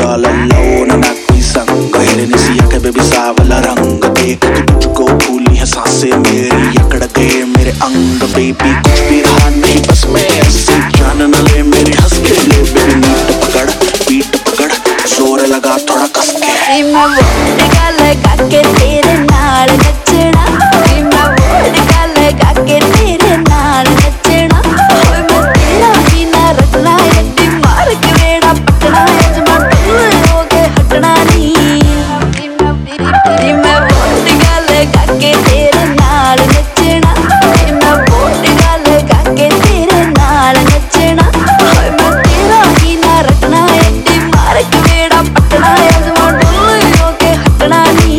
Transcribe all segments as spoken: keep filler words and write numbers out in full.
all alone ना कोई संग हेरे निसिया के बेबी सावला रंग देख के तुझको भूली है सांसें मेरी अकड़ गए मेरे अंग बेबी कुछ भी रहा नहीं बस मैं ऐसे जान न ले मेरी हंस के ले बेबी नीट पकड़ पीठ पकड़ जोर लगा थोड़ा कस के मैं वोडका लगा के तेरे नाल नचना मैं वोडका लगा के तेरे नाल नचना ओए मैं तेरा ही ना रखना एडी मार के वेड़ा पटना जमा टुल हो के हटना नहीं मैं वोडका लगा के तेरे नाल नचना मैं वोडका लगा के तेरे नाल नचना ओए मैं तेरा ही ना रखना एडी मार के वेड़ा पटना जमा टुल हो के हटना नहीं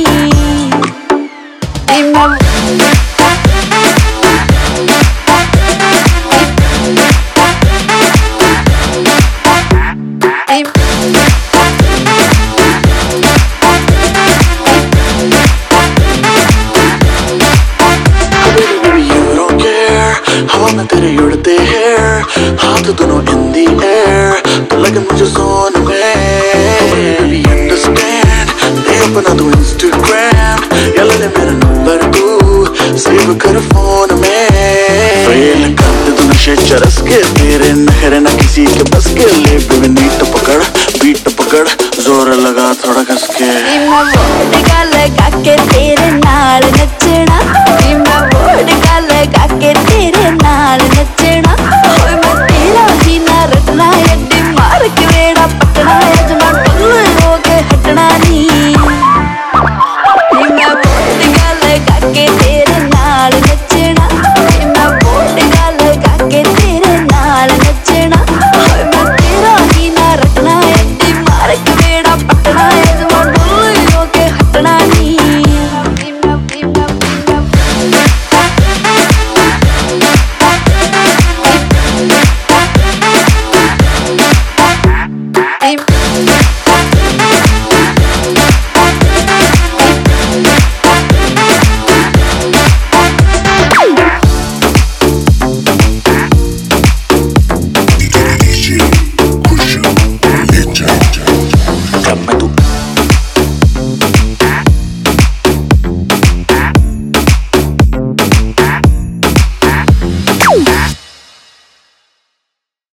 हवा में तेरे उड़ते हैं हाथ दोनों in the air तो लगे मुझे जोन में baby understand दे अपना तू Instagram या ले ले मेरा नंबर तू सेव कर फोन में फेल कर दे तू नशे चरस के तेरे नखरे ना किसी के बस के ले बेबी नीट पकड़ बीट पकड़ जोर लगा थोड़ा कस के मैं वोडका लगा के तेरे नाल